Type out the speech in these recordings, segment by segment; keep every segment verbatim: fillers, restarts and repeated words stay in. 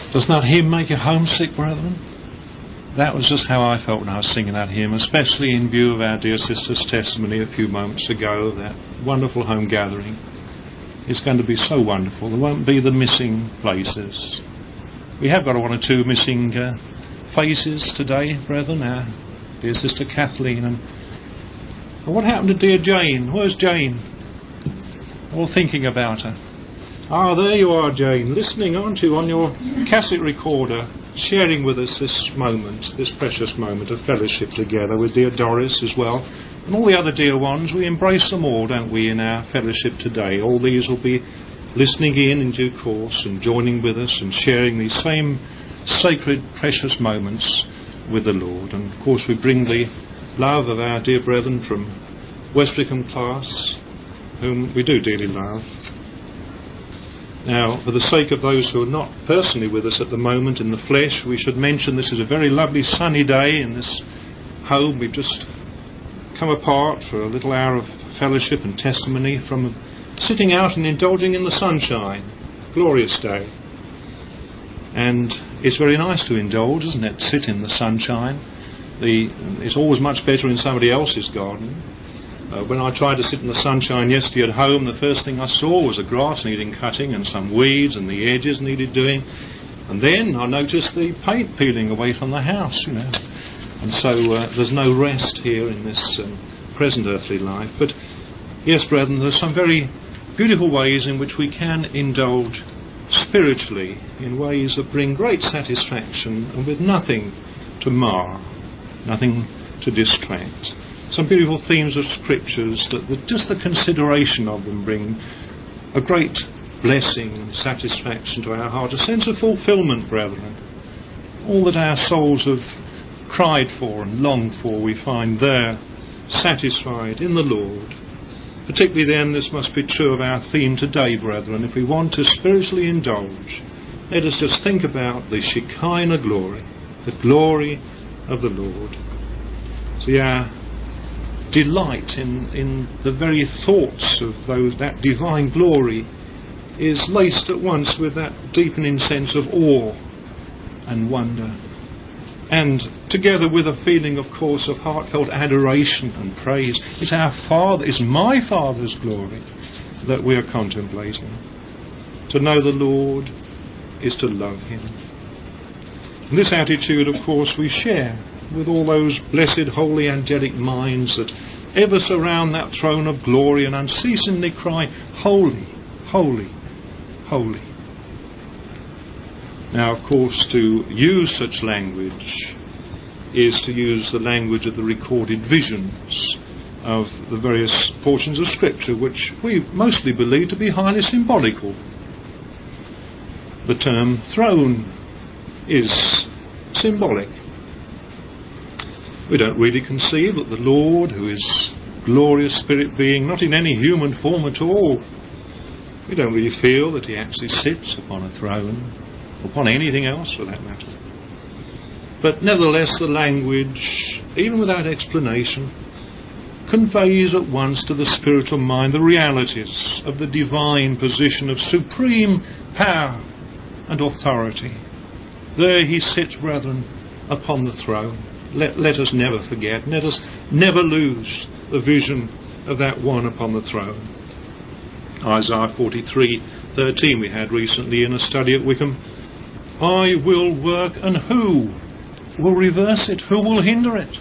Doesn't that hymn make you homesick, brethren? That was just how I felt when I was singing that hymn, especially in view of our dear sister's testimony a few moments ago, that wonderful home gathering. It's going to be so wonderful. There won't be the missing places. We have got one or two missing uh, faces today, brethren. Our dear sister Kathleen. And well, what happened to dear Jane? Where's Jane? All thinking about her. Ah, there you are, Jane, listening, aren't you, on your cassette recorder, sharing with us this moment, this precious moment of fellowship together with dear Doris as well, and all the other dear ones. We embrace them all, don't we, in our fellowship today. All these will be listening in in due course and joining with us and sharing these same sacred, precious moments with the Lord. And of course we bring the love of our dear brethren from West Wickham class, whom we do dearly love. Now, for the sake of those who are not personally with us at the moment in the flesh, we should mention this is a very lovely sunny day in this home. We've just come apart for a little hour of fellowship and testimony from sitting out and indulging in the sunshine. Glorious day. And it's very nice to indulge, isn't it? Sit in the sunshine. The, it's always much better in somebody else's garden. Uh, when I tried to sit in the sunshine yesterday at home, the first thing I saw was the grass needing cutting and some weeds and the edges needed doing. And then I noticed the paint peeling away from the house, you know. And so uh, there's no rest here in this um, present earthly life. But yes, brethren, there's some very beautiful ways in which we can indulge spiritually in ways that bring great satisfaction and with nothing to mar, nothing to distract. Some beautiful themes of scriptures that the, just the consideration of them bring a great blessing and satisfaction to our heart, a sense of fulfilment, brethren. All that our souls have cried for and longed for, we find there, satisfied in the Lord. Particularly then, this must be true of our theme today, brethren. If we want to spiritually indulge, let us just think about the Shekinah glory, the glory of the Lord. See, our delight in, in the very thoughts of those, that divine glory is laced at once with that deepening sense of awe and wonder, and together with a feeling, of course, of heartfelt adoration and praise. It's our Father, it's my Father's glory that we are contemplating. To know the Lord is to love Him. And this attitude, of course, we share with all those blessed, holy, angelic minds that ever surround that throne of glory and unceasingly cry, holy, holy, holy. Now, of course, to use such language is to use the language of the recorded visions of the various portions of Scripture, which we mostly believe to be highly symbolical. The term throne is symbolic. We don't really conceive that the Lord, who is glorious spirit being, not in any human form at all, we don't really feel that He actually sits upon a throne, upon anything else for that matter. But nevertheless, the language, even without explanation, conveys at once to the spiritual mind the realities of the divine position of supreme power and authority. There He sits, brethren, upon the throne. Let, let us never forget, let us never lose the vision of that one upon the throne. Isaiah forty-three thirteen we had recently in a study at Wickham. I will work, and who will reverse it? Who will hinder it?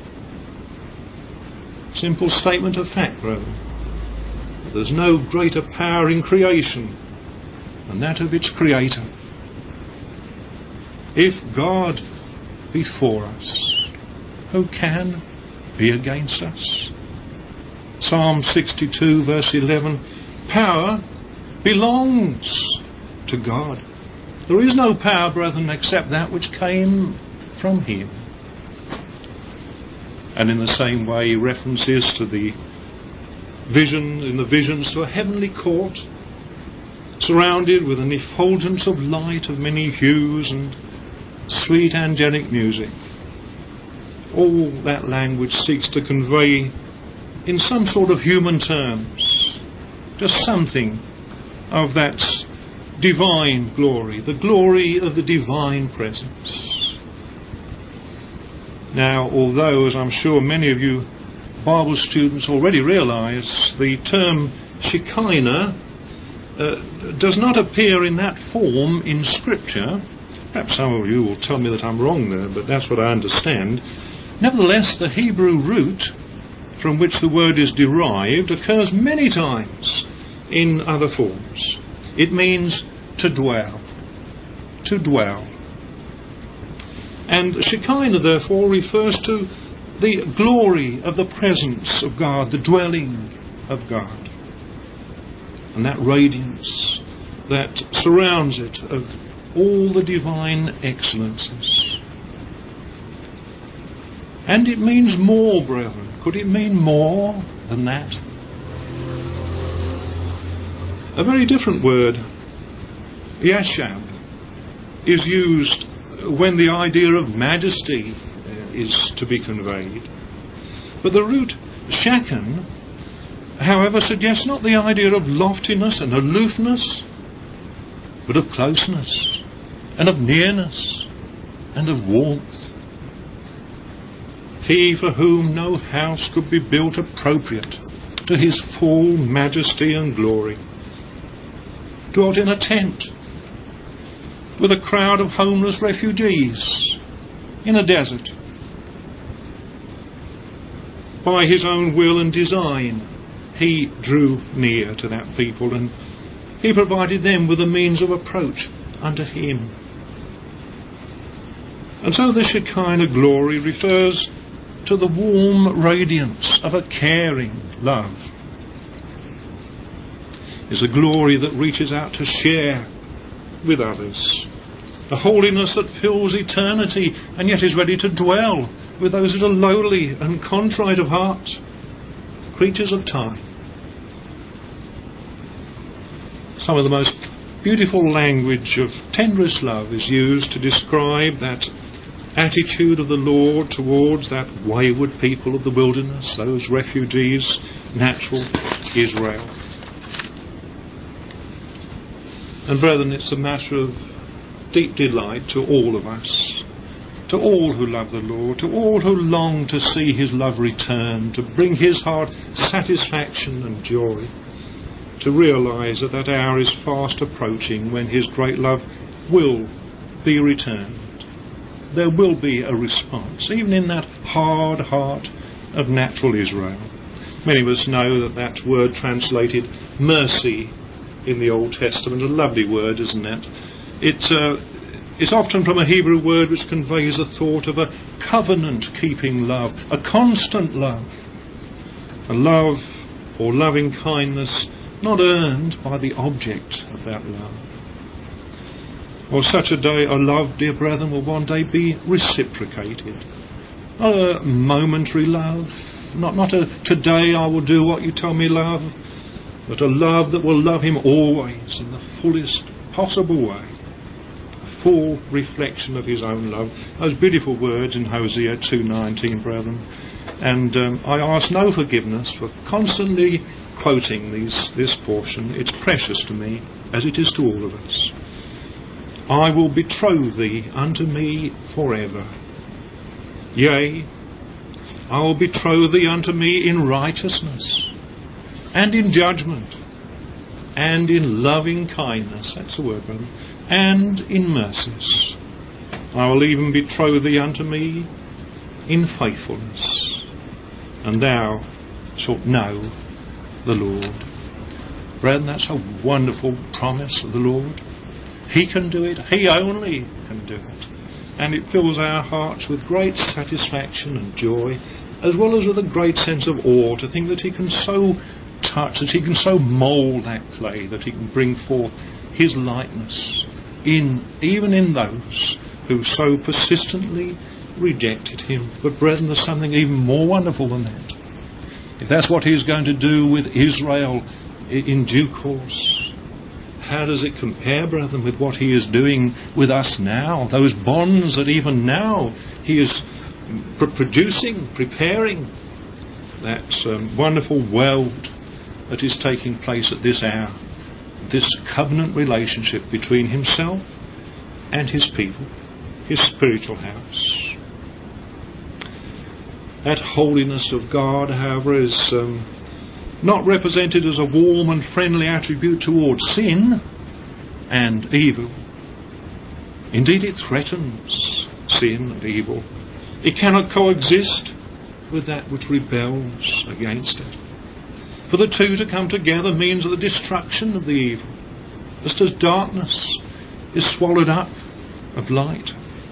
Simple statement of fact, brethren. There's no greater power in creation than that of its Creator. If God be for us, who can be against us? Psalm sixty-two verse eleven, power belongs to God. There is no power, brethren, except that which came from Him. And in the same way, references to the vision, in the visions to a heavenly court, surrounded with an effulgence of light of many hues and sweet angelic music. All that language seeks to convey in some sort of human terms just something of that divine glory, the glory of the divine presence. Now, although, as I'm sure many of you Bible students already realise, the term Shekinah uh, does not appear in that form in Scripture. Perhaps some of you will tell me that I'm wrong there, but that's what I understand. Nevertheless, the Hebrew root from which the word is derived occurs many times in other forms. It means to dwell. To dwell. And Shekinah, therefore, refers to the glory of the presence of God, the dwelling of God. And that radiance that surrounds it of all the divine excellences. And it means more, brethren. Could it mean more than that? A very different word, Yashab, is used when the idea of majesty is to be conveyed. But the root shaken, however, suggests not the idea of loftiness and aloofness, but of closeness and of nearness and of warmth. He for whom no house could be built appropriate to his full majesty and glory dwelt in a tent with a crowd of homeless refugees in a desert. By his own will and design, he drew near to that people, and he provided them with a means of approach unto him. And so the Shekinah glory refers to the warm radiance of a caring love. It's a glory that reaches out to share with others. A holiness that fills eternity and yet is ready to dwell with those that are lowly and contrite of heart, creatures of time. Some of the most beautiful language of tenderest love is used to describe that attitude of the Lord towards that wayward people of the wilderness, those refugees, natural Israel. And brethren, it's a matter of deep delight to all of us, to all who love the Lord, to all who long to see his love return, to bring his heart satisfaction and joy, to realise that that hour is fast approaching when his great love will be returned. There will be a response, even in that hard heart of natural Israel. Many of us know that that word translated mercy in the Old Testament, a lovely word, isn't it? It uh, it's often from a Hebrew word which conveys a thought of a covenant-keeping love, a constant love, a love or loving kindness not earned by the object of that love. Or such a day, a love, dear brethren, will one day be reciprocated. Not a momentary love, not, not a today I will do what you tell me love, but a love that will love him always in the fullest possible way. A full reflection of his own love. Those beautiful words in Hosea two nineteen, brethren. And um, I ask no forgiveness for constantly quoting these, this portion. It's precious to me, as it is to all of us. I will betroth thee unto me forever. Yea, I will betroth thee unto me in righteousness, and in judgment, and in loving kindness, that's the word, brother, and in mercies. I will even betroth thee unto me in faithfulness, and thou shalt know the Lord. Brethren, that's a wonderful promise of the Lord. He can do it. He only can do it. And it fills our hearts with great satisfaction and joy, as well as with a great sense of awe to think that he can so touch, that he can so mould that clay, that he can bring forth his likeness in even in those who so persistently rejected him. But brethren, there's something even more wonderful than that. If that's what he's going to do with Israel in due course, how does it compare, brethren, with what he is doing with us now? Those bonds that even now he is pr- producing, preparing, that um, wonderful world that is taking place at this hour. this covenant relationship between himself and his people, his spiritual house. That holiness of God, however, is um, not represented as a warm and friendly attribute towards sin and evil. Indeed, it threatens sin and evil. It cannot coexist with that which rebels against it. For the two to come together means the destruction of the evil, just as darkness is swallowed up of light.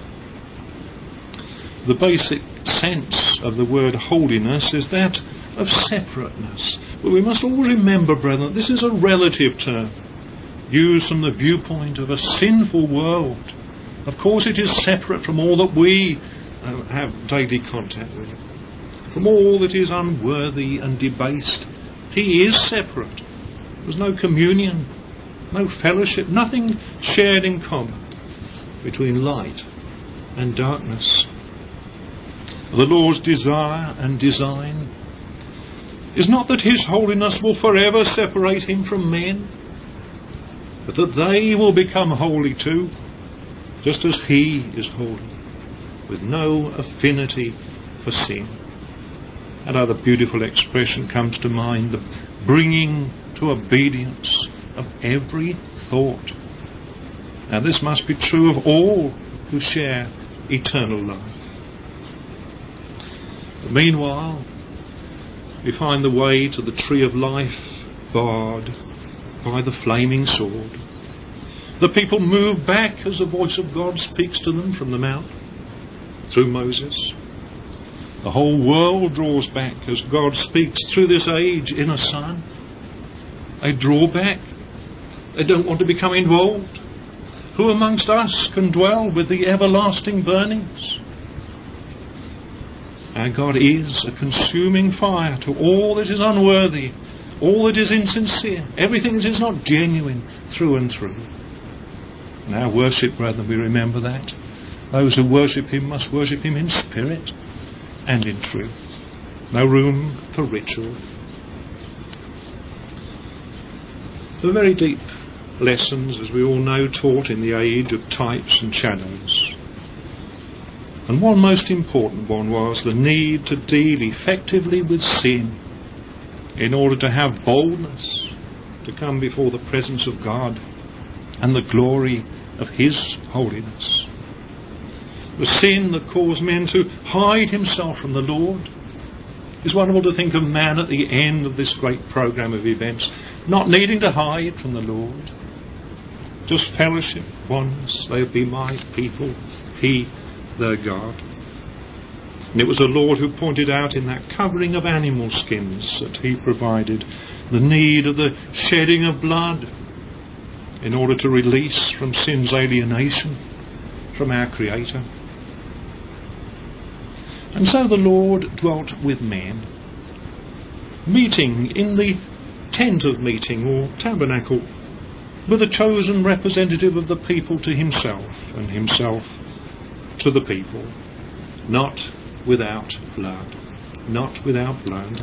The basic sense of the word holiness is that of separateness. But we must always remember, brethren, this is a relative term used from the viewpoint of a sinful world. Of course, it is separate from all that we uh, have daily contact with, from all that is unworthy and debased. He is separate. There's no communion, no fellowship, nothing shared in common between light and darkness. The Lord's desire and design is not that His holiness will forever separate Him from men, but that they will become holy too, just as He is holy, with no affinity for sin. Another beautiful expression comes to mind, the bringing to obedience of every thought. Now this must be true of all who share eternal life. But meanwhile, we find the way to the tree of life barred by the flaming sword. The people move back as the voice of God speaks to them from the mount through Moses. The whole world draws back as God speaks through this age in a Son. They draw back. They don't want to become involved. Who amongst us can dwell with the everlasting burnings? Our God is a consuming fire to all that is unworthy, all that is insincere, everything that is not genuine through and through. In our worship, brethren, we remember that. Those who worship Him must worship Him in spirit and in truth. No room for ritual. The very deep lessons, as we all know, taught in the age of types and shadows. And one most important one was the need to deal effectively with sin in order to have boldness to come before the presence of God and the glory of His holiness. The sin that caused men to hide himself from the Lord. It's wonderful to think of man at the end of this great program of events, not needing to hide from the Lord. Just fellowship, oneness, they'll be my people, He their God. And it was the Lord who pointed out in that covering of animal skins that He provided the need of the shedding of blood in order to release from sin's alienation from our Creator. And so the Lord dwelt with men, meeting in the tent of meeting or tabernacle with a chosen representative of the people to Himself and Himself to the people, not without blood, not without blood.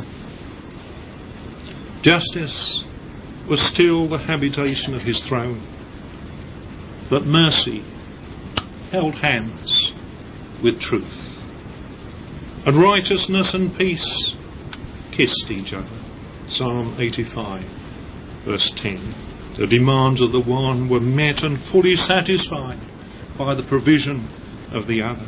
Justice was still the habitation of His throne, but mercy held hands with truth, and righteousness and peace kissed each other. Psalm eighty-five, verse ten. The demands of the one were met and fully satisfied by the provision of the other.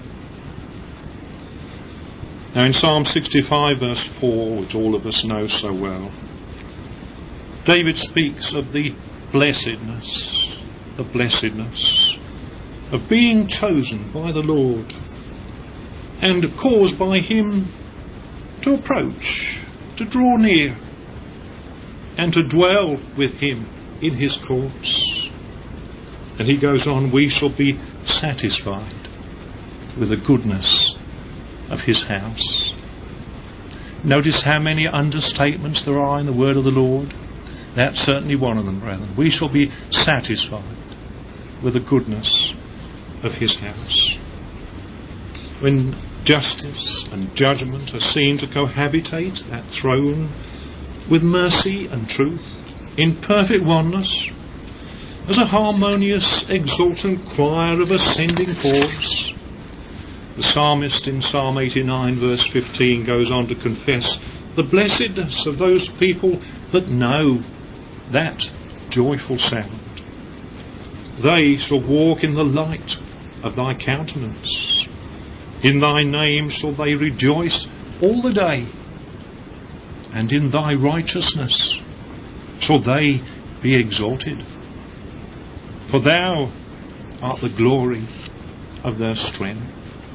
Now in Psalm sixty-five, verse four, which all of us know so well, David speaks of the blessedness, the blessedness of being chosen by the Lord and caused by Him to approach, to draw near, and to dwell with Him in His courts. And he goes on, we shall be satisfied with the goodness of His house. Notice how many understatements there are in the word of the Lord. That's certainly one of them, brethren. We shall be satisfied with the goodness of His house. When justice and judgment are seen to cohabitate, that throne, with mercy and truth, in perfect oneness, as a harmonious, exultant choir of ascending chords. The psalmist in Psalm eighty-nine verse fifteen goes on to confess the blessedness of those people that know that joyful sound. They shall walk in the light of thy countenance. In thy name shall they rejoice all the day, and in thy righteousness shall they be exalted. For thou art the glory of their strength.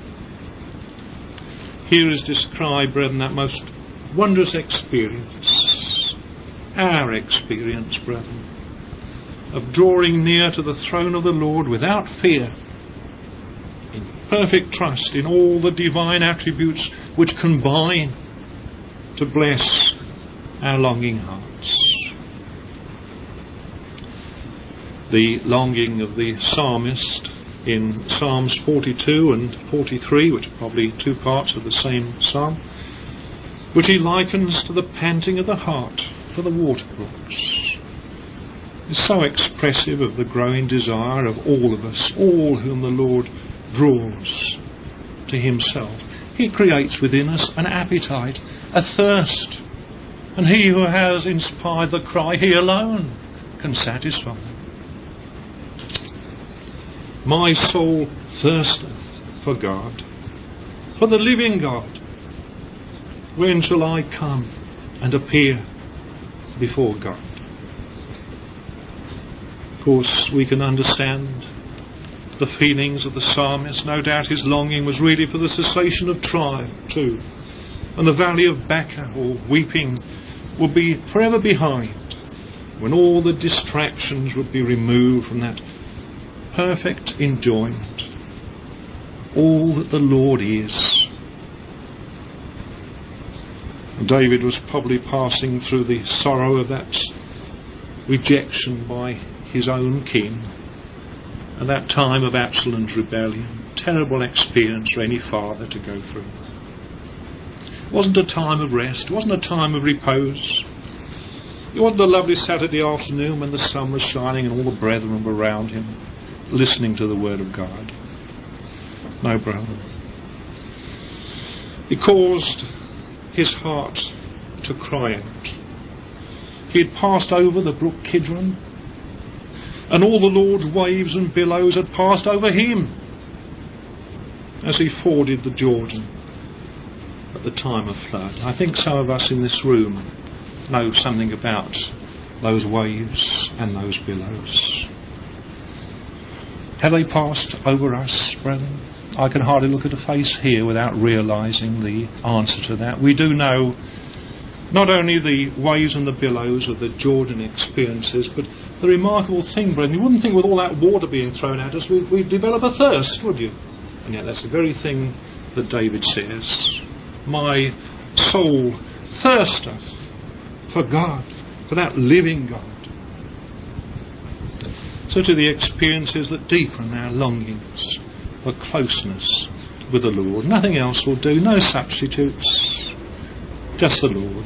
Here is described, brethren, that most wondrous experience, our experience, brethren, of drawing near to the throne of the Lord without fear, in perfect trust in all the divine attributes which combine to bless our longing hearts. The longing of the psalmist in Psalms forty-two and forty-three, which are probably two parts of the same psalm, which he likens to the panting of the hart for the water brooks, is so expressive of the growing desire of all of us, all whom the Lord draws to himself. He creates within us an appetite, a thirst, and he who has inspired the cry, he alone can satisfy. My soul thirsteth for God, for the living God. When shall I come and appear before God? Of course, we can understand the feelings of the psalmist. No doubt his longing was really for the cessation of trial too, and the valley of Baca, or weeping, would be forever behind, when all the distractions would be removed from that perfect enjoyment, all that the Lord is. David was probably passing through the sorrow of that rejection by his own king, at that time of Absalom's rebellion. Terrible experience for any father to go through. It wasn't a time of rest, it wasn't a time of repose. It wasn't a lovely Saturday afternoon when the sun was shining and all the brethren were around him, listening to the word of God. No, brother. It caused his heart to cry out. He had passed over the brook Kidron, and all the Lord's waves and billows had passed over him as he forded the Jordan at the time of flood. I think some of us in this room know something about those waves and those billows. Have they passed over us, brethren? I can hardly look at a face here without realising the answer to that. We do know not only the waves and the billows of the Jordan experiences, but the remarkable thing, brethren, you wouldn't think with all that water being thrown at us we'd, we'd develop a thirst, would you? And yet that's the very thing that David says. My soul thirsteth for God, for that living God. So to the experiences that deepen our longings for closeness with the Lord. Nothing else will do, no substitutes, just the Lord.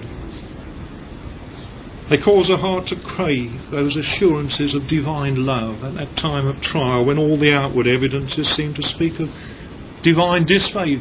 They cause a heart to crave those assurances of divine love at that time of trial when all the outward evidences seem to speak of divine disfavour.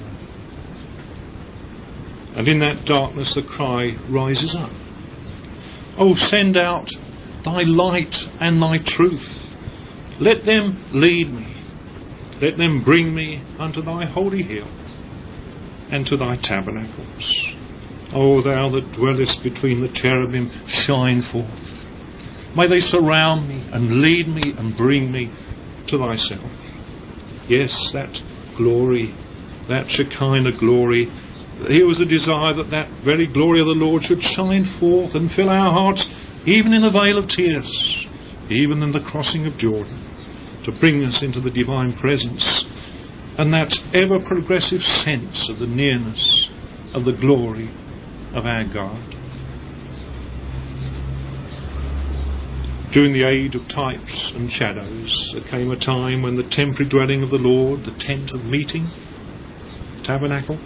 And in that darkness the cry rises up. Oh, send out thy light and thy truth. Let them lead me. Let them bring me unto thy holy hill and to thy tabernacles. O thou that dwellest between the cherubim, shine forth. May they surround me and lead me and bring me to thyself. Yes, that glory, that Shekinah glory. Here was a desire that that very glory of the Lord should shine forth and fill our hearts, even in the vale of tears, even in the crossing of Jordan, to bring us into the divine presence and that ever progressive sense of the nearness of the glory of our God. During the age of types and shadows, there came a time when the temporary dwelling of the Lord, the tent of meeting, the tabernacle,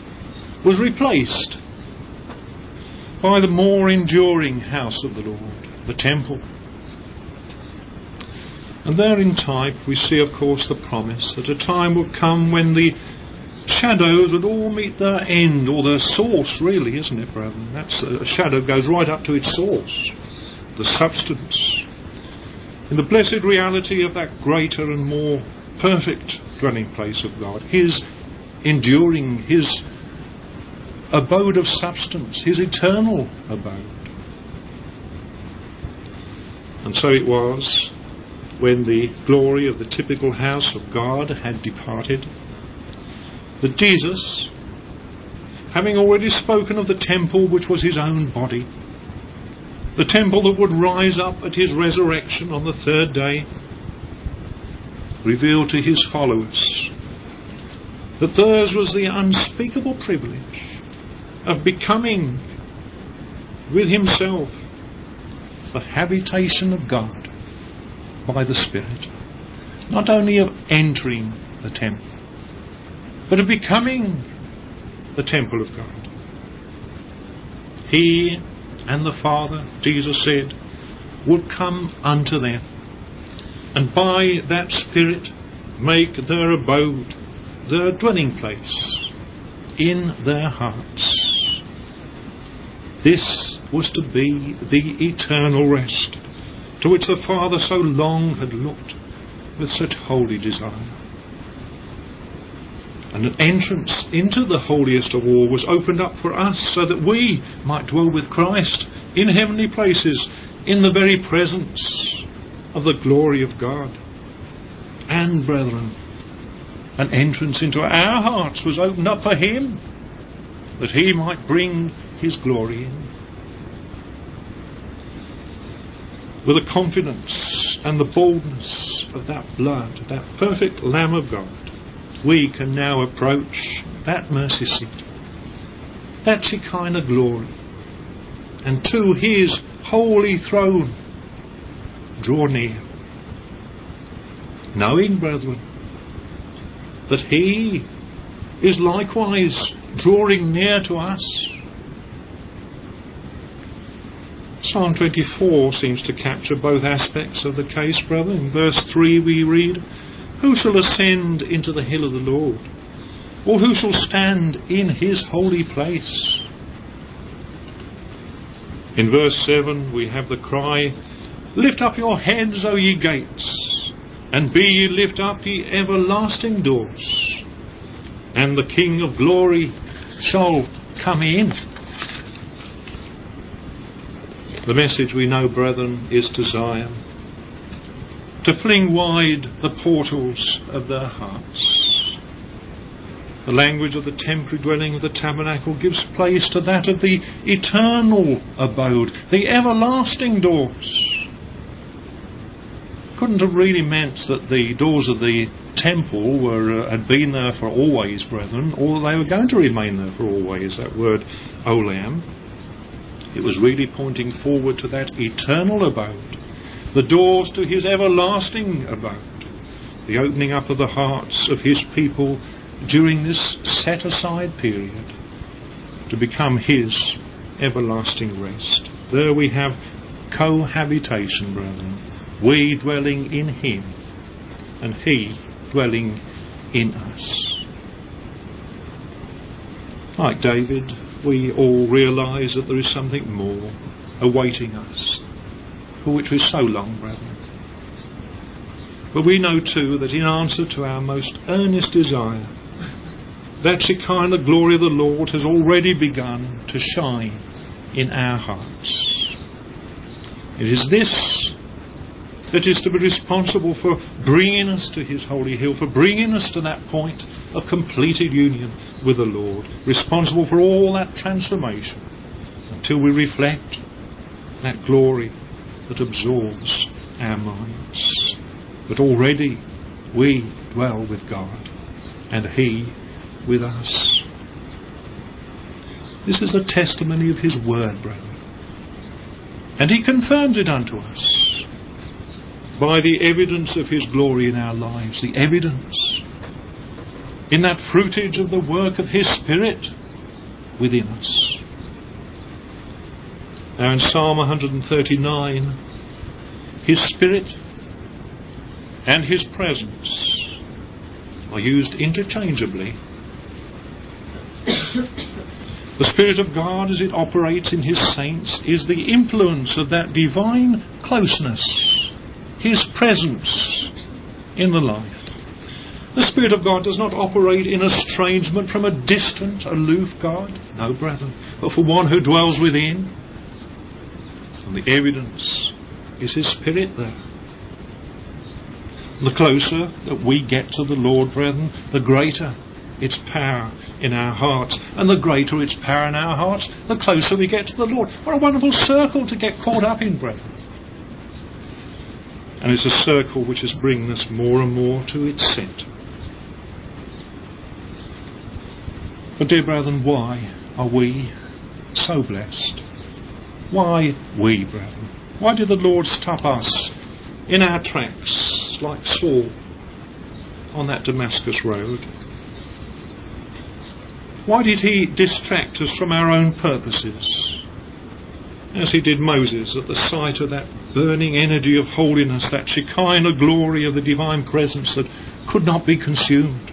was replaced by the more enduring house of the Lord. the temple. And there in type we see, of course, the promise that a time would come when the shadows would all meet their end, or their source, really, isn't it, brethren? That's a shadow goes right up to its source, the substance. In the blessed reality of that greater and more perfect dwelling place of God, His enduring, His abode of substance, His eternal abode. And so it was when the glory of the typical house of God had departed, that Jesus, having already spoken of the temple which was His own body, the temple that would rise up at His resurrection on the third day, revealed to His followers that theirs was the unspeakable privilege of becoming with Himself the habitation of God by the Spirit, not only of entering the temple, but of becoming the temple of God. He and the Father, Jesus said, would come unto them, and by that Spirit make their abode, their dwelling place in their hearts. This was to be the eternal rest to which the Father so long had looked with such holy desire. And an entrance into the holiest of all was opened up for us so that we might dwell with Christ in heavenly places, in the very presence of the glory of God. And, brethren, an entrance into our hearts was opened up for Him, that He might bring His glory in. With the confidence and the boldness of that blood, that perfect Lamb of God, we can now approach that mercy seat, that Shekinah glory, and to His holy throne draw near, knowing, brethren, that He is likewise drawing near to us. Psalm twenty-four seems to capture both aspects of the case, brother. In verse three we read, "Who shall ascend into the hill of the Lord? Or who shall stand in His holy place?" In verse seven we have the cry, "Lift up your heads, O ye gates, and be ye lift up, ye everlasting doors, and the King of glory shall come in." The message, we know, brethren, is to Zion, to fling wide the portals of their hearts. The language of the temporary dwelling of the tabernacle gives place to that of the eternal abode, the everlasting doors. Couldn't have really meant that the doors of the temple were uh, had been there for always, brethren, or they were going to remain there for always, that word olam. It was really pointing forward to that eternal abode, the doors to His everlasting abode, the opening up of the hearts of His people during this set-aside period to become His everlasting rest. There we have cohabitation, brethren, we dwelling in Him and He dwelling in us. Like David, we all realise that there is something more awaiting us, for which we're so long, brethren. But we know too that in answer to our most earnest desire, that Shekinah glory of the Lord has already begun to shine in our hearts. It is this that is to be responsible for bringing us to His holy hill, for bringing us to that point of completed union with the Lord, responsible for all that transformation until we reflect that glory that absorbs our minds. But already we dwell with God and He with us. This is the testimony of His word, brethren, and He confirms it unto us by the evidence of His glory in our lives, the evidence in that fruitage of the work of His Spirit within us. Now in Psalm one thirty-nine, His Spirit and His presence are used interchangeably. The Spirit of God, as it operates in His saints, is the influence of that divine closeness, His presence in the life. The Spirit of God does not operate in estrangement from a distant, aloof God. No, brethren, but for one who dwells within. And the evidence is His Spirit there. The closer that we get to the Lord, brethren, the greater its power in our hearts. And the greater its power in our hearts, the closer we get to the Lord. What a wonderful circle to get caught up in, brethren. And it's a circle which is bringing us more and more to its centre. But dear brethren, why are we so blessed? Why we, brethren? Why did the Lord stop us in our tracks like Saul on that Damascus road? Why did He distract us from our own purposes, as He did Moses at the sight of that burning energy of holiness, that Shekinah glory of the divine presence that could not be consumed?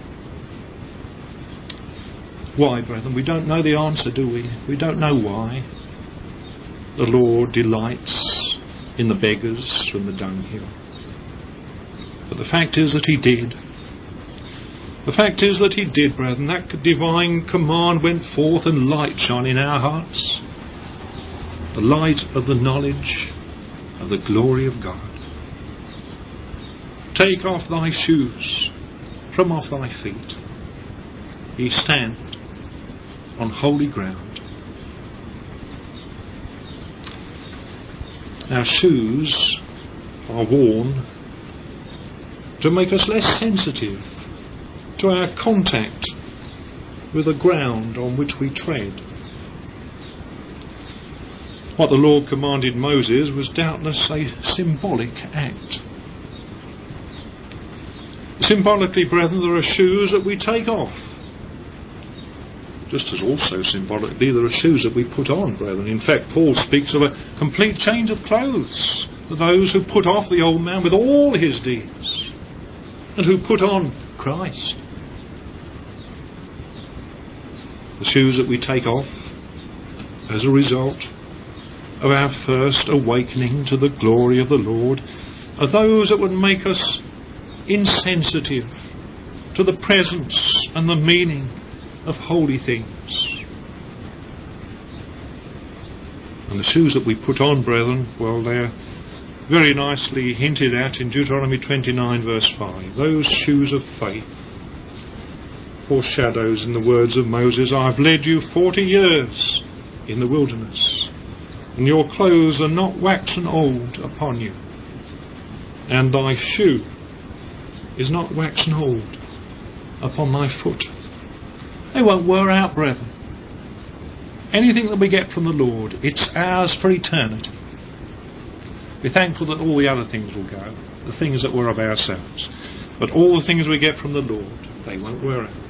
Why, brethren? We don't know the answer, do we? We don't know why. The Lord delights in the beggars from the dunghill. But the fact is that He did. The fact is that He did, brethren. That divine command went forth and light shone in our hearts. The light of the knowledge of the glory of God. Take off thy shoes from off thy feet. Ye stand on holy ground. Our shoes are worn to make us less sensitive to our contact with the ground on which we tread. What the Lord commanded Moses was doubtless a symbolic act. Symbolically, brethren, there are shoes that we take off. Just as also symbolically there are shoes that we put on, brethren. In fact, Paul speaks of a complete change of clothes for those who put off the old man with all his deeds and who put on Christ. The shoes that we take off as a result of our first awakening to the glory of the Lord are those that would make us insensitive to the presence and the meaning of holy things. And the shoes that we put on, brethren, well, they're very nicely hinted at in Deuteronomy twenty-nine verse five. Those shoes of faith foreshadows in the words of Moses, I've led you forty years in the wilderness, and your clothes are not waxen old upon you, and thy shoe is not waxen old upon thy foot. They won't wear out, brethren. Anything that we get from the Lord, it's ours for eternity. We're thankful that all the other things will go, the things that were of ourselves. But all the things we get from the Lord, they won't wear out.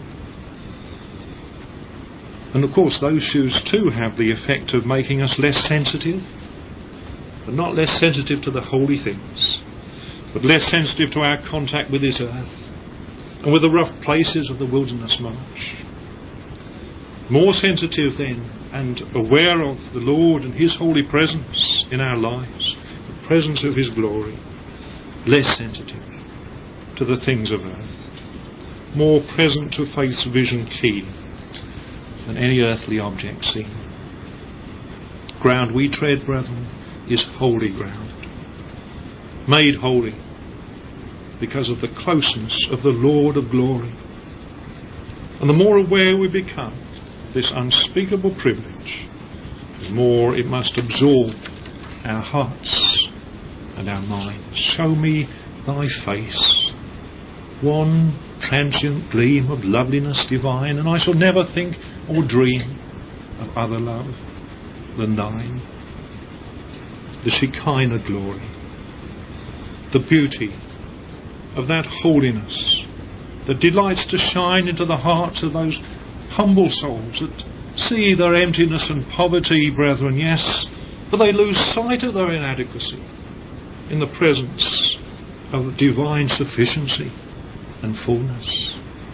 And of course, those shoes too have the effect of making us less sensitive, but not less sensitive to the holy things, but less sensitive to our contact with this earth and with the rough places of the wilderness march. More sensitive then and aware of the Lord and His holy presence in our lives, the presence of His glory. Less sensitive to the things of earth. More present to faith's vision key than any earthly object seen. Ground we tread, brethren, is holy ground. Made holy because of the closeness of the Lord of glory. And the more aware we become of this unspeakable privilege, the more it must absorb our hearts and our minds. Show me thy face, one transient gleam of loveliness divine, and I shall never think or dream of other love than thine. The Shekinah glory, the beauty of that holiness that delights to shine into the hearts of those humble souls that see their emptiness and poverty, brethren, yes, but they lose sight of their inadequacy in the presence of divine sufficiency and fullness.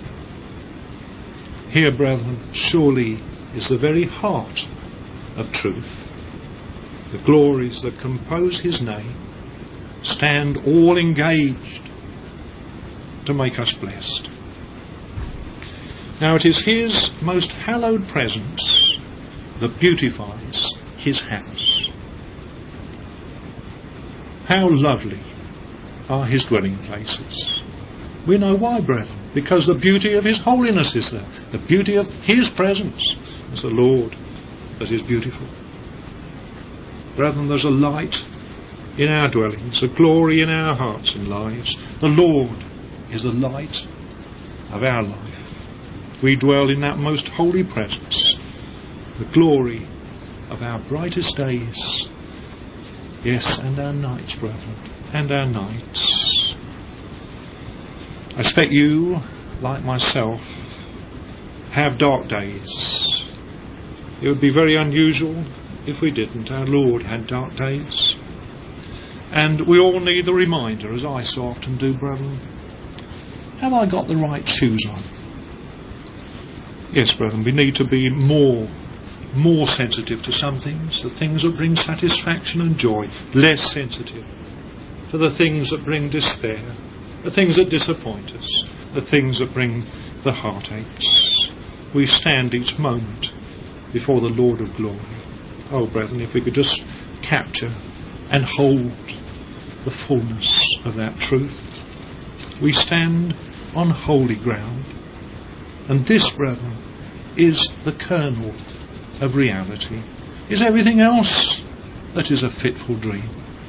Here, brethren, surely is the very heart of truth. The glories that compose his name stand all engaged to make us blessed. Now it is his most hallowed presence that beautifies his house. How lovely are his dwelling places. We know why, brethren, because the beauty of his holiness is there. The beauty of his presence as the Lord that is beautiful. Brethren, there's a light in our dwellings, a glory in our hearts and lives. The Lord is the light of our life. We dwell in that most holy presence, the glory of our brightest days. Yes, and our nights, brethren, and our nights. I expect you, like myself, have dark days. It would be very unusual if we didn't. Our Lord had dark days. And we all need the reminder, as I so often do, brethren, have I got the right shoes on? Yes, brethren, we need to be more, more sensitive to some things, the things that bring satisfaction and joy, less sensitive to the things that bring despair, the things that disappoint us, the things that bring the heartaches. We stand each moment before the Lord of glory. Oh, brethren, if we could just capture and hold the fullness of that truth. We stand on holy ground. And this, brethren, is the kernel of reality. Is everything else that is a fitful dream.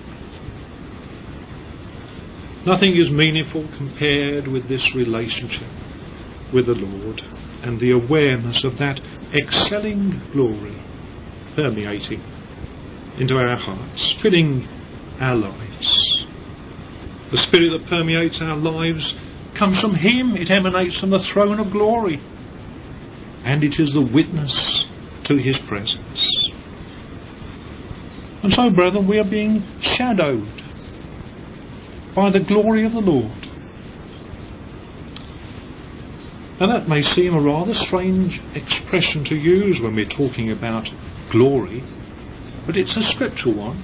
Nothing is meaningful compared with this relationship with the Lord and the awareness of that excelling glory permeating into our hearts, filling our lives. The spirit that permeates our lives comes from him. It emanates from the throne of glory, and it is the witness to his presence. And so, brethren, we are being shadowed by the glory of the Lord. Now that may seem a rather strange expression to use when we're talking about glory, but it's a scriptural one.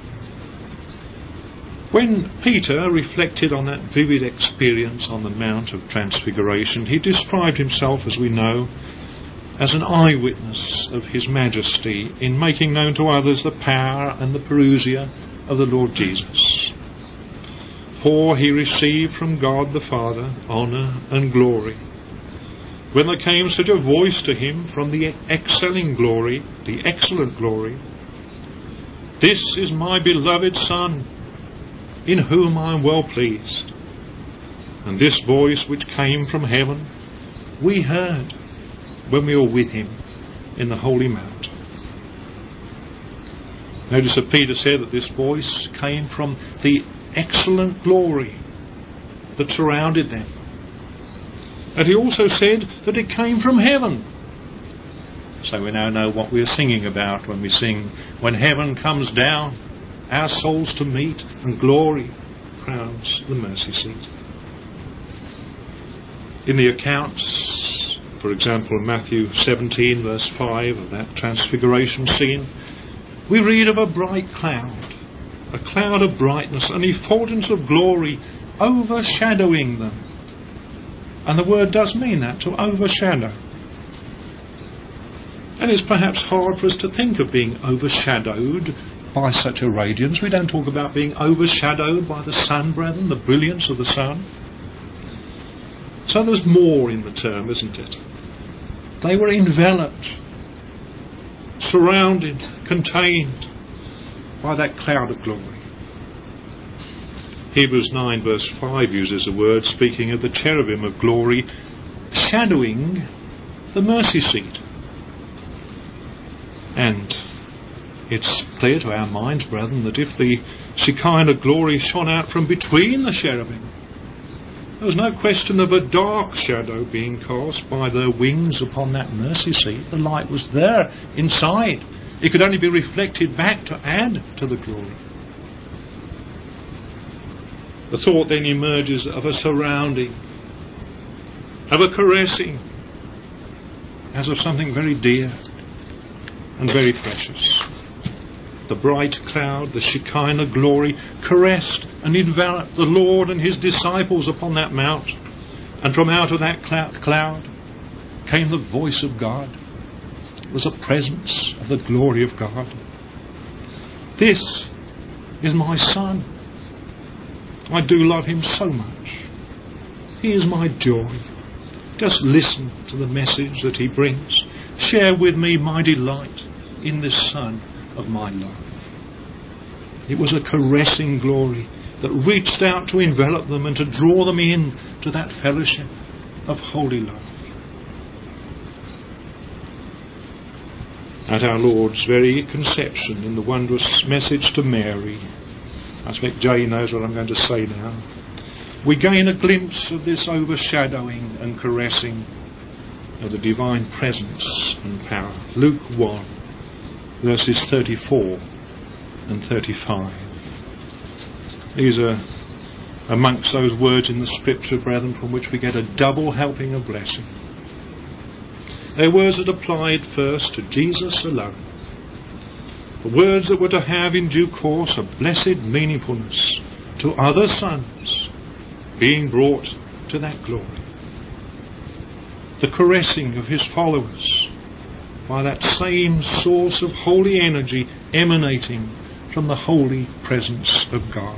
When Peter reflected on that vivid experience on the Mount of Transfiguration, he described himself, as we know, as an eyewitness of his majesty in making known to others the power and the parousia of the Lord Jesus. For he received from God the Father honour and glory. When there came such a voice to him from the excelling glory, the excellent glory, "This is my beloved Son, in whom I am well pleased." And this voice which came from heaven, we heard when we were with him in the Holy Mount. Notice that Peter said that this voice came from the excellent glory that surrounded them. And he also said that it came from heaven. So we now know what we are singing about when we sing, "When heaven comes down, our souls to meet, and glory crowns the mercy seat." In the accounts, for example, in Matthew seventeen, verse five, of that transfiguration scene, we read of a bright cloud, a cloud of brightness, an effulgence of glory overshadowing them. And the word does mean that, to overshadow. And it's perhaps hard for us to think of being overshadowed by such a radiance. We don't talk about being overshadowed by the sun, brethren, the brilliance of the sun. So there's more in the term, isn't it? They were enveloped, surrounded, contained by that cloud of glory. Hebrews nine verse five uses a word speaking of the cherubim of glory shadowing the mercy seat. And it's clear to our minds, brethren, that if the Shekinah glory shone out from between the cherubim, there was no question of a dark shadow being cast by their wings upon that mercy seat. The light was there inside. It could only be reflected back to add to the glory. The thought then emerges of a surrounding, of a caressing, as of something very dear and very precious. The bright cloud, the Shekinah glory, caressed and enveloped the Lord and his disciples upon that mount. And from out of that cloud came the voice of God. It was a presence of the glory of God. This is my Son. I do love him so much. He is my joy. Just listen to the message that he brings. Share with me my delight in this Son of my love. It was a caressing glory that reached out to envelop them and to draw them in to that fellowship of holy love. At our Lord's very conception, in the wondrous message to Mary, I expect Jay knows what I'm going to say now, we gain a glimpse of this overshadowing and caressing of the divine presence and power. Luke one, verses thirty-four and thirty-five. These are amongst those words in the Scripture, brethren, from which we get a double helping of blessing. They're words that applied first to Jesus alone. The words that were to have in due course a blessed meaningfulness to other sons being brought to that glory. The caressing of his followers by that same source of holy energy emanating from the holy presence of God.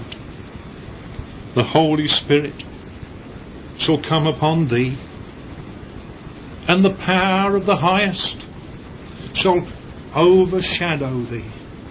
The Holy Spirit shall come upon thee, and the power of the highest shall overshadow thee.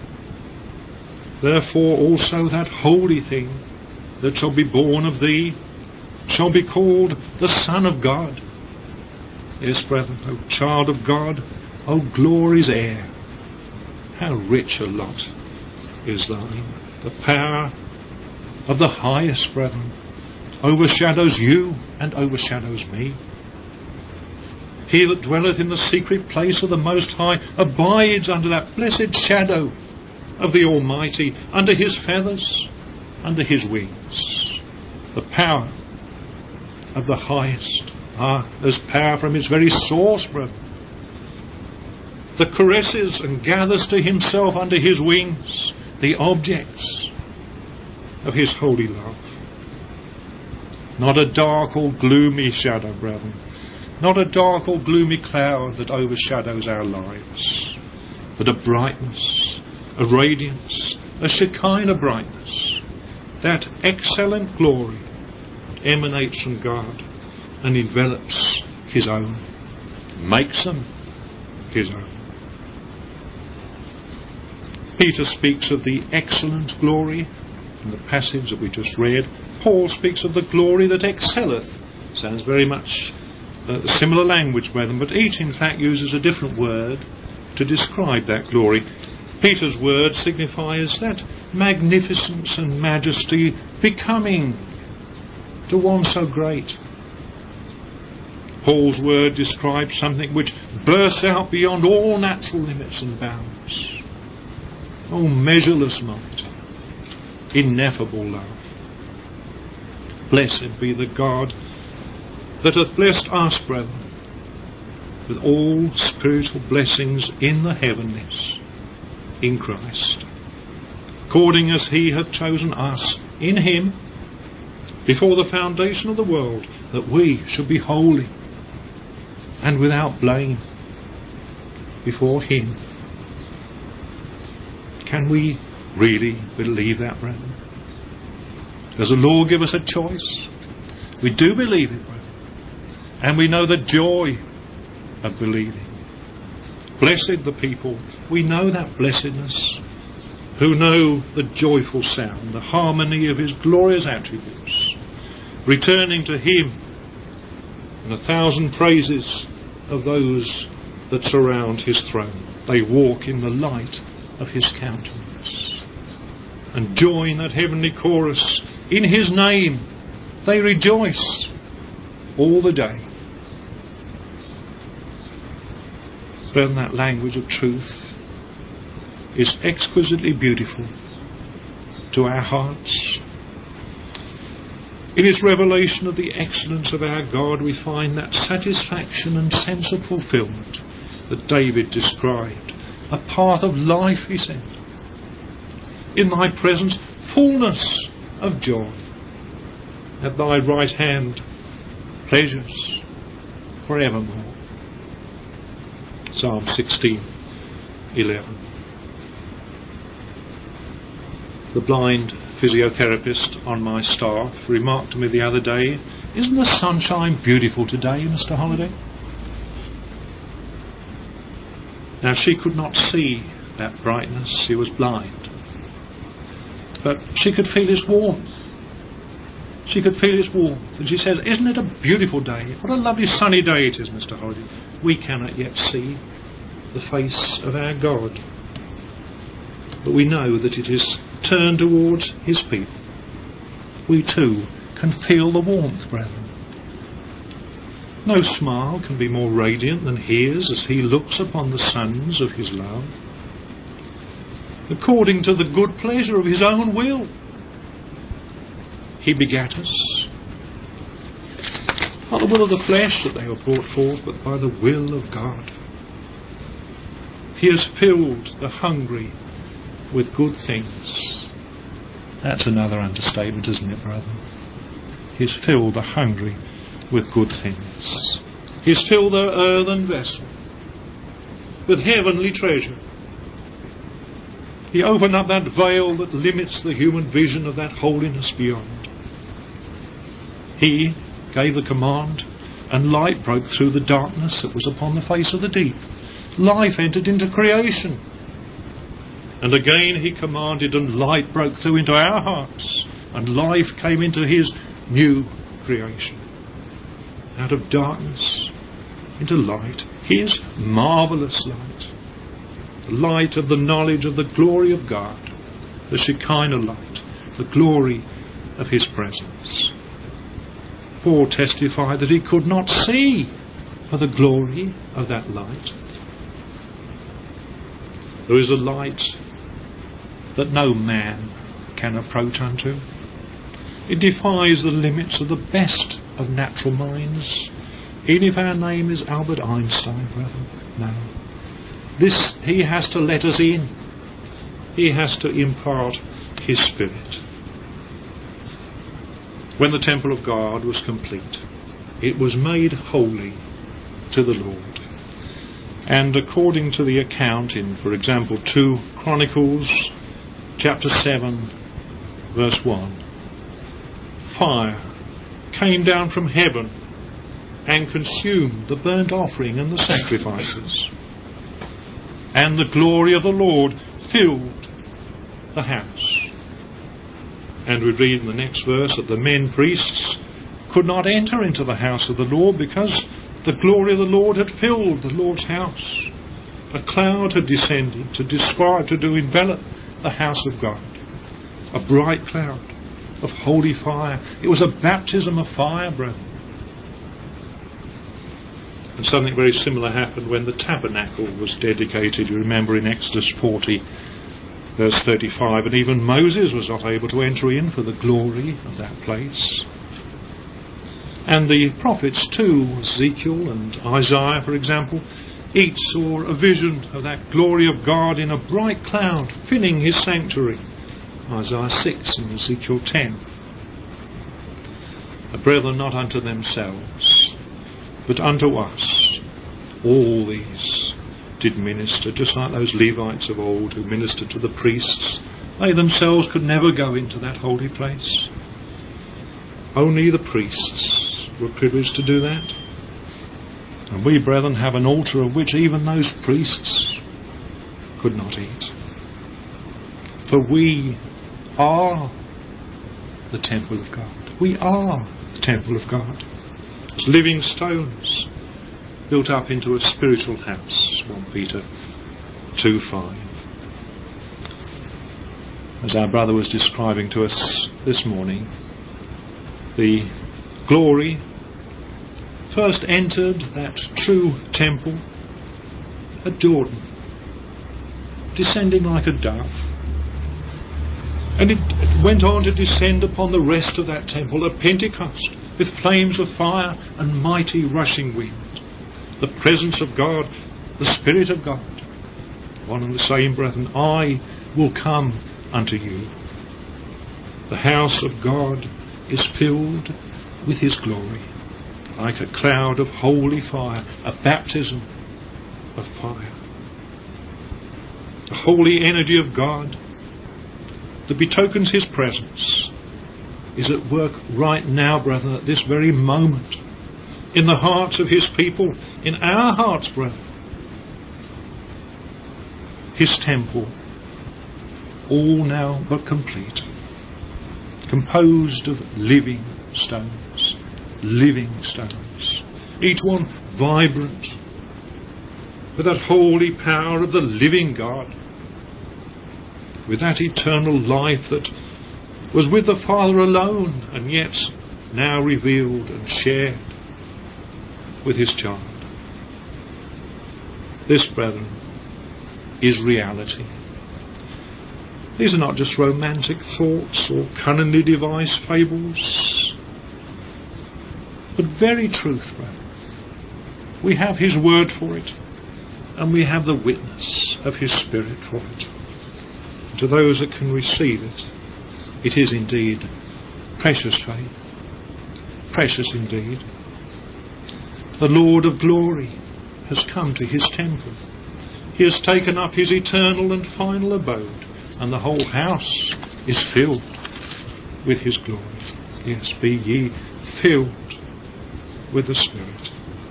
Therefore also that holy thing that shall be born of thee shall be called the Son of God. Yes, brethren, O child of God, O glory's heir, how rich a lot is thine. The power of the highest, brethren, overshadows you and overshadows me. He that dwelleth in the secret place of the Most High abides under that blessed shadow of the Almighty, under his feathers, under his wings. The power of the highest. Ah, there's power from his very source, brethren, that caresses and gathers to himself under his wings the objects of his holy love. Not a dark or gloomy shadow, brethren. Not a dark or gloomy cloud that overshadows our lives, but a brightness, a radiance, a Shekinah brightness. That excellent glory emanates from God and envelops his own, makes them his own. Peter speaks of the excellent glory in the passage that we just read. Paul speaks of the glory that excelleth. Sounds very much uh, similar language, brethren, but each in fact uses a different word to describe that glory. Peter's word signifies that magnificence and majesty becoming to one so great. Paul's word describes something which bursts out beyond all natural limits and bounds. Oh, measureless might, ineffable love. Blessed be the God that hath blessed us, brethren, with all spiritual blessings in the heavenlies, in Christ, according as he hath chosen us in him before the foundation of the world, that we should be holy and without blame before him. Can we really believe that, brethren? Does the Lord give us a choice? We do believe it, brethren. And we know the joy of believing. Blessed the people, we know that blessedness, who know the joyful sound, the harmony of his glorious attributes, returning to him, and a thousand praises of those that surround his throne. They walk in the light of his countenance and join that heavenly chorus. In his name they rejoice all the day. Brethren, that language of truth is exquisitely beautiful to our hearts. In its revelation of the excellence of our God, we find that satisfaction and sense of fulfillment that David described. A path of life, he said. In thy presence, fullness of joy. At thy right hand, pleasures forevermore. Psalm sixteen eleven. The blind physiotherapist on my staff remarked to me the other day, "Isn't the sunshine beautiful today, Mister Holliday?" Now, she could not see that brightness. She was blind. But she could feel its warmth. She could feel its warmth. And she says, "Isn't it a beautiful day? What a lovely sunny day it is, Mister Holliday." We cannot yet see the face of our God, but we know that it is turned towards his people. We too can feel the warmth, brethren. No smile can be more radiant than his as he looks upon the sons of his love, according to the good pleasure of his own will. He begat us, not the will of the flesh that they were brought forth, but by the will of God. He has filled the hungry with good things. That's another understatement, isn't it, brethren? He has filled the hungry with good things. He has filled their earthen vessel with heavenly treasure. He opened up that veil that limits the human vision of that holiness beyond. He gave the command, and light broke through the darkness that was upon the face of the deep. Life entered into creation. And again he commanded, and light broke through into our hearts, and life came into his new creation. Out of darkness into light, his marvellous light. The light of the knowledge of the glory of God, the Shekinah light, the glory of his presence. Paul testified that he could not see for the glory of that light. There is a light that no man can approach unto. It defies the limits of the best of natural minds. Even if our name is Albert Einstein, brethren, no. This, he has to let us in. He has to impart his Spirit. When the temple of God was complete, it was made holy to the Lord. And according to the account in, for example, two Chronicles chapter seven, verse one, fire came down from heaven and consumed the burnt offering and the sacrifices. And the glory of the Lord filled the house. And we read in the next verse that the men priests could not enter into the house of the Lord because the glory of the Lord had filled the Lord's house. A cloud had descended to describe, to do envelop the house of God. A bright cloud of holy fire. It was a baptism of fire, brethren. And something very similar happened when the tabernacle was dedicated. You remember in Exodus forty, verse thirty-five, and even Moses was not able to enter in for the glory of that place. And the prophets too, Ezekiel and Isaiah, for example, each saw a vision of that glory of God in a bright cloud filling his sanctuary. Isaiah six and Ezekiel ten. The brethren, not unto themselves, but unto us, all these did minister, just like those Levites of old who ministered to the priests. They themselves could never go into that holy place. Only the priests were privileged to do that. And we, brethren, have an altar of which even those priests could not eat. For we are the temple of God. We are the temple of God. As living stones built up into a spiritual house. First Peter two five. As our brother was describing to us this morning, the glory first entered that true temple at Jordan. descending like a dove. And it went on to descend upon the rest of that temple at Pentecost with flames of fire and mighty rushing wind. The presence of God, the Spirit of God. One and the same, brethren, I will come unto you. The house of God is filled with his glory, like a cloud of holy fire, a baptism of fire. The holy energy of God that betokens his presence is at work right now, brethren, at this very moment, in the hearts of his people, in our hearts, brethren. His temple, all now but complete, composed of living stones, living stones, each one vibrant with that holy power of the living God, with that eternal life that was with the Father alone and yet now revealed and shared with his child. This, brethren, is reality. These are not just romantic thoughts or cunningly devised fables, but very truth, brethren. We have his word for it, and we have the witness of his Spirit for it. And to those that can receive it, it is indeed precious faith, precious indeed. The Lord of glory has come to his temple. He has taken up his eternal and final abode, and the whole house is filled with his glory. Yes, be ye filled with the Spirit.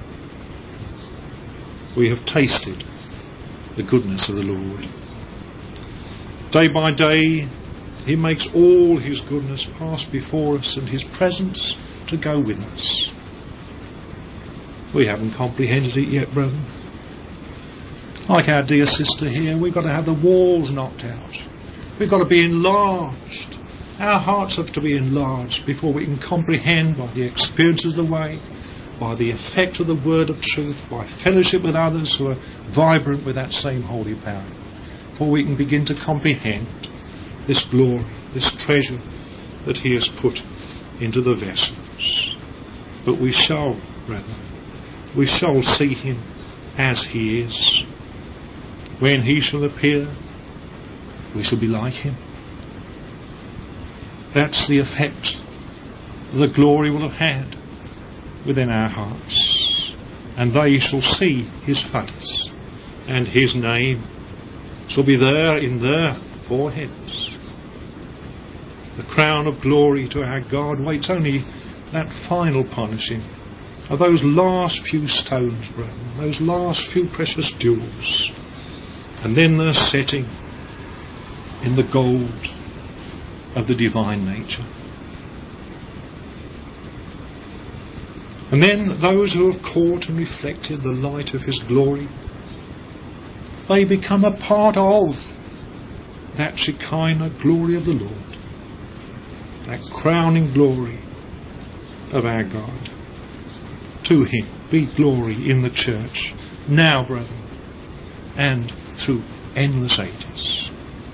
We have tasted the goodness of the Lord. Day by day, he makes all his goodness pass before us and his presence to go with us. We haven't comprehended it yet, brethren. Like our dear sister here, we've got to have the walls knocked out. We've got to be enlarged. Our hearts have to be enlarged before we can comprehend by the experiences of the way, by the effect of the word of truth, by fellowship with others who are vibrant with that same holy power. Before we can begin to comprehend this glory, this treasure that he has put into the vessels. But we shall, brethren, we shall see him as he is. When he shall appear, we shall be like him. That's the effect the glory will have had within our hearts. And they shall see his face, and his name shall be there in their foreheads. The crown of glory to our God waits only that final polishing of those last few stones, brethren, those last few precious jewels, and then their setting in the gold of the divine nature. And then those who have caught and reflected the light of his glory, they become a part of that Shekinah glory of the Lord, that crowning glory of our God. To him be glory in the church, now, brethren, and through endless ages.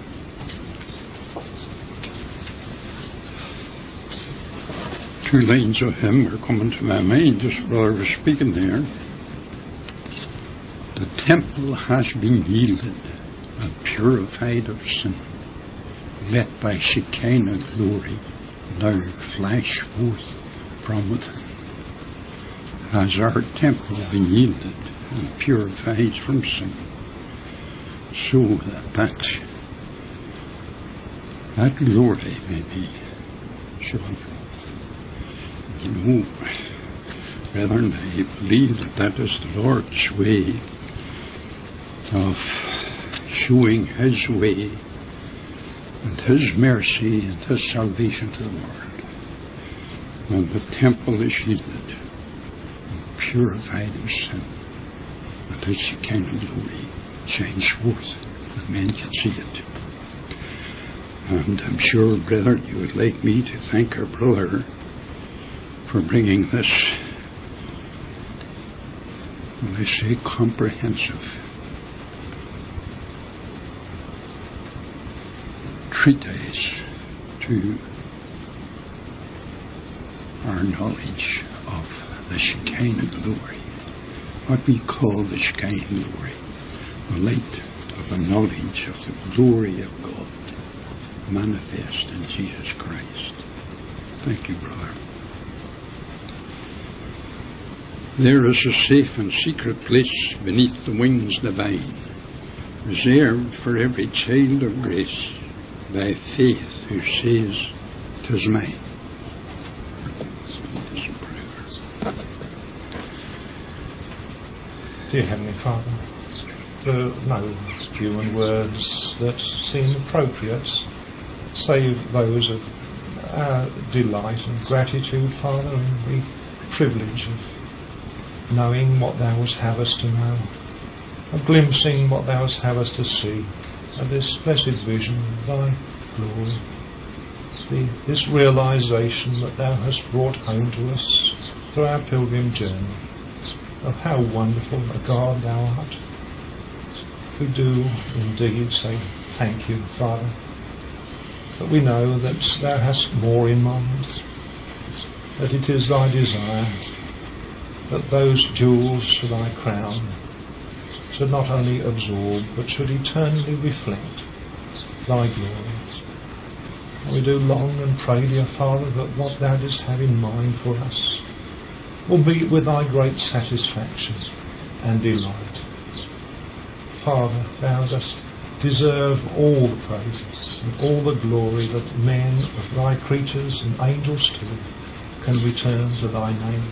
Two lines of hymn are coming to my mind just while I was speaking there. The temple has been yielded and purified of sin. Let thy Shekinah glory now flash forth from within. Has our temple been yielded and purified from sin, so that that, that glory may be shown forth. You know, brethren, I believe that that is the Lord's way of showing his way and his mercy and his salvation to the world. When the temple is yielded, purified of sin, and his Shekinah glory shines forth, that men can see it. And I'm sure, brethren, you would like me to thank our brother for bringing this, well, I say, comprehensive treatise to our knowledge of the Shekinah glory, what we call the Shekinah glory, the light of the knowledge of the glory of God manifest in Jesus Christ. Thank you, brother. There is a safe and secret place beneath the wings divine, reserved for every child of grace, by faith who says, "'Tis mine." Dear Heavenly Father, there are no human words that seem appropriate, save those of our delight and gratitude, Father, and the privilege of knowing what Thou wouldst have us to know, of glimpsing what Thou wouldst have us to see, of this blessed vision of Thy glory, the, this realisation that Thou hast brought home to us through our pilgrim journey, of how wonderful a God Thou art. We do indeed say thank you, Father, but we know that Thou hast more in mind, that it is Thy desire that those jewels to Thy crown should not only absorb but should eternally reflect Thy glory. And we do long and pray, dear Father, that what Thou didst have in mind for us will be with Thy great satisfaction and delight. Father, Thou dost deserve all the praises and all the glory that men of Thy creatures and angels too can return to Thy name.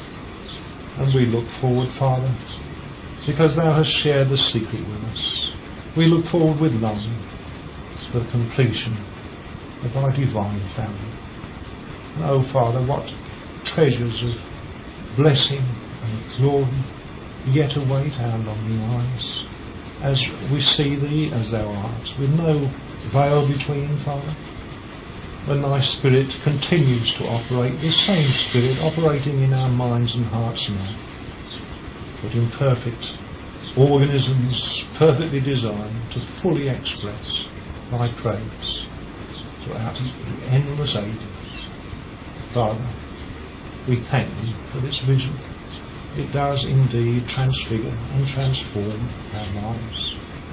And we look forward, Father, because Thou hast shared the secret with us. We look forward with longing to the completion of Thy divine family. And oh, Father, what treasures of blessing and glory yet await our longing eyes as we see Thee as Thou art, with no veil between, Father. When Thy Spirit continues to operate, the same Spirit operating in our minds and hearts now, but in perfect organisms, perfectly designed to fully express Thy praise throughout the endless ages. Father, we thank Thee for this vision. It does indeed transfigure and transform our lives.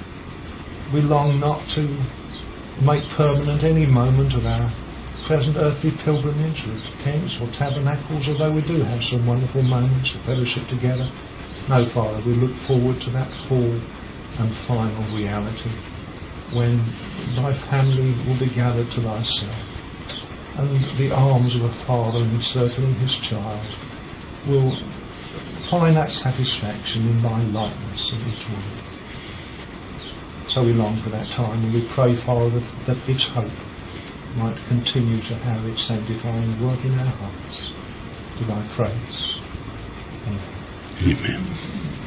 We long not to make permanent any moment of our present earthly pilgrimage with tents or tabernacles, although we do have some wonderful moments of fellowship together. No, Father, we look forward to that full and final reality when Thy family will be gathered to Thyself, and the arms of a father encircling his child will find that satisfaction in Thy likeness in each one. So we long for that time, and we pray, Father, that, that its hope might continue to have its sanctifying work in our hearts. To Thy praise. Amen. Amen.